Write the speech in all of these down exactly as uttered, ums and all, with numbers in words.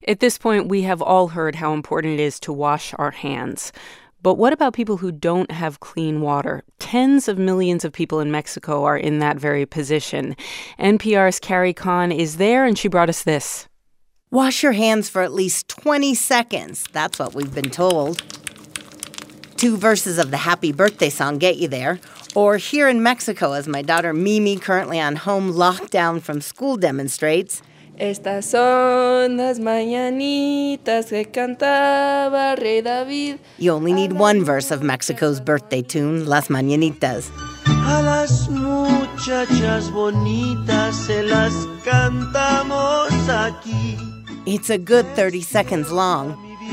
At this point, we have all heard how important it is to wash our hands. But what about people who don't have clean water? Tens of millions of people in Mexico are in that very position. N P R's Carrie Kahn is there, and she brought us this. Wash your hands for at least twenty seconds. That's what we've been told. Two verses of the Happy Birthday song get you there. Or here in Mexico, as my daughter Mimi, currently on home lockdown from school, demonstrates. Estas son las mañanitas que cantaba Rey David. You only need one verse of Mexico's birthday tune, Las Mañanitas. A las muchachas bonitas se las cantamos aquí. It's a good thirty seconds long.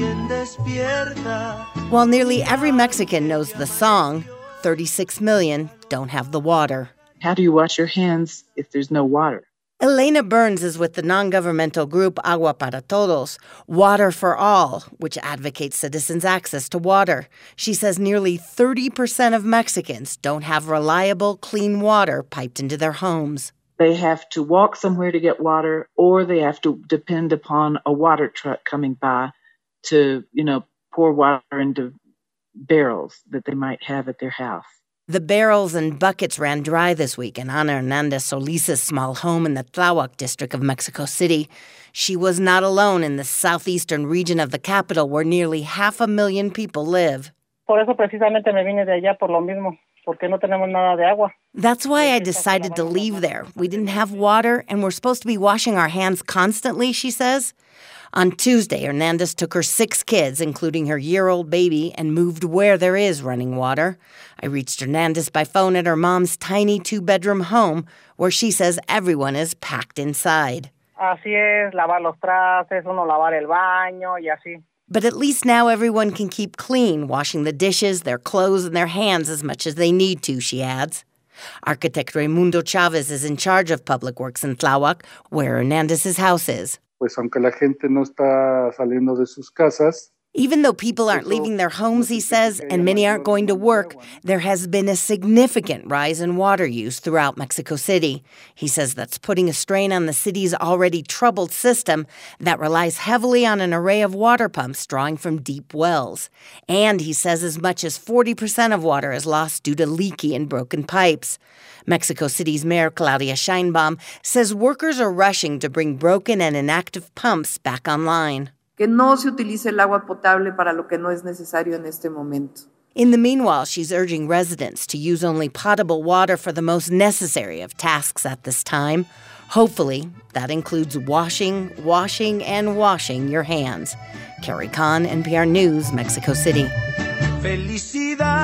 While nearly every Mexican knows the song, thirty-six million don't have the water. How do you wash your hands if there's no water? Elena Burns is with the non-governmental group Agua para Todos, Water for All, which advocates citizens' access to water. She says nearly thirty percent of Mexicans don't have reliable, clean water piped into their homes. They have to walk somewhere to get water, or they have to depend upon a water truck coming by to, you know, pour water into barrels that they might have at their house. The barrels and buckets ran dry this week in Ana Hernandez Solis's small home in the Tláhuac district of Mexico City. She was not alone in the southeastern region of the capital where nearly half a million people live. Por eso precisamente me vine de allá por lo mismo, porque no tenemos nada de agua. That's why I decided to leave there. We didn't have water, and we're supposed to be washing our hands constantly, she says. On Tuesday, Hernandez took her six kids, including her year-old baby, and moved where there is running water. I reached Hernandez by phone at her mom's tiny two-bedroom home, where she says everyone is packed inside. Así es, lavar los trastes, uno lavar el baño y así. But at least now everyone can keep clean, washing the dishes, their clothes, and their hands as much as they need to, she adds. Architect Raimundo Chavez is in charge of public works in Tláhuac, where Hernandez's house is. Pues aunque la gente no está saliendo de sus casas, Even though people aren't leaving their homes, he says, and many aren't going to work, there has been a significant rise in water use throughout Mexico City. He says that's putting a strain on the city's already troubled system that relies heavily on an array of water pumps drawing from deep wells. And he says as much as forty percent of water is lost due to leaky and broken pipes. Mexico City's Mayor Claudia Sheinbaum says workers are rushing to bring broken and inactive pumps back online. Que no se utilice el agua potable para lo que no es necesario en este momento. In the meanwhile, she's urging residents to use only potable water for the most necessary of tasks at this time. Hopefully, that includes washing, washing, and washing your hands. Carrie Kahn, N P R News, Mexico City. Felicidad.